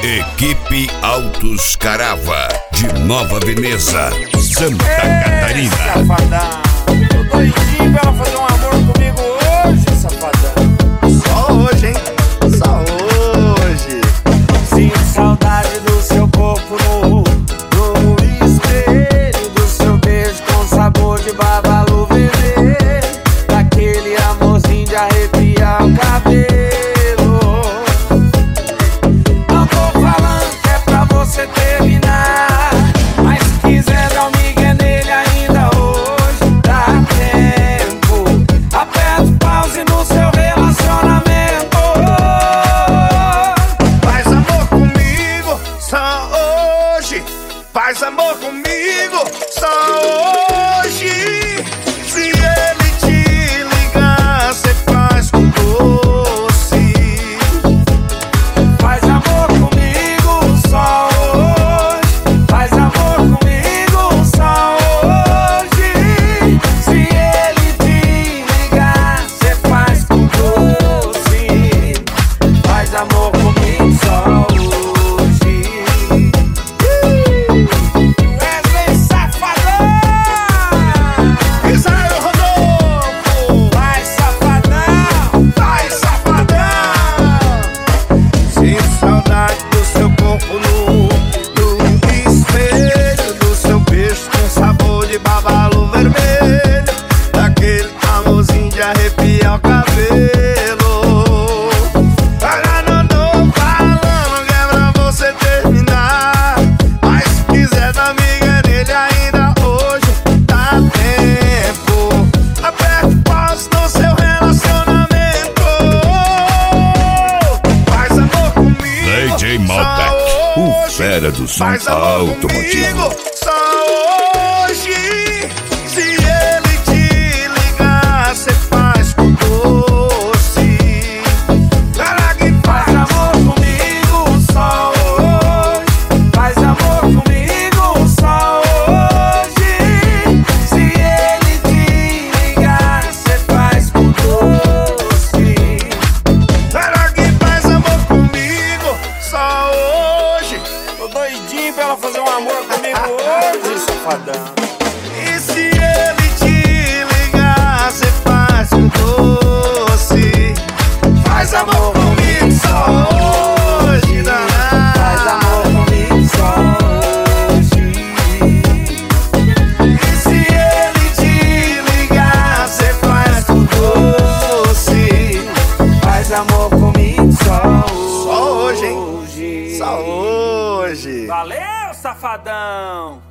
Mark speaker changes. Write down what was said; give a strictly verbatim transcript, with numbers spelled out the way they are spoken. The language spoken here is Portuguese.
Speaker 1: Equipe Autos Carava, de Nova Veneza, Santa
Speaker 2: Ei,
Speaker 1: Catarina.
Speaker 2: Safadão, tô doidinho pra ela fazer um amor comigo hoje, safadão.
Speaker 3: Só hoje, hein? Só hoje.
Speaker 2: Sinto saudade do seu corpo nu, no espelho do seu beijo com sabor de babalu vermelho, daquele amorzinho de arrepiar o cabelo. Não tô falando que é pra você terminar, mas se quiser dar um migué nele ainda hoje dá tempo. Aperta o pause no seu relacionamento.
Speaker 3: Faz amor comigo só hoje. Faz amor comigo só hoje. Se ele te ligar, cê faz com doce.
Speaker 2: Faz amor comigo só hoje. Faz amor comigo só hoje. Se ele te ligar, cê faz com doce. Faz amor comigo só hoje. Wesley Safadão!
Speaker 3: Israel Rodolfo.
Speaker 2: Vai, safadão!
Speaker 3: Vai, safadão. Sinto saudade do seu corpo nu, do espelho do seu beijo com sabor de babalu vermelho, daquele amorzinho de arrepiar o cabelo. Agora não tô falando que é pra você terminar, mas se quiser dar miga nele ainda hoje dá tempo. Aperta o pause no seu relacionamento. Faz amor comigo
Speaker 1: D J
Speaker 3: só
Speaker 1: Malbec, o
Speaker 3: hoje.
Speaker 1: fera do som
Speaker 3: Faz amor
Speaker 1: automotivo.
Speaker 3: comigo só hoje. Se ele te ligar, cê faz com doce. Cara que
Speaker 2: Faz
Speaker 3: faz
Speaker 2: amor comigo só hoje. Faz amor comigo só hoje. Se ele te ligar, cê faz com doce.
Speaker 3: Cara que faz amor comigo só hoje.
Speaker 2: Tô doidinho pra ela fazer um amor comigo hoje, safadão.
Speaker 3: E se ele te ligar, cê faz com doce. Faz amor comigo só hoje,
Speaker 2: Faz
Speaker 3: danado.
Speaker 2: amor comigo só hoje.
Speaker 3: E se ele te ligar, cê faz com doce.
Speaker 2: Faz amor comigo só hoje.
Speaker 3: Só hoje, hein? Só hoje.
Speaker 2: Valeu, safadão!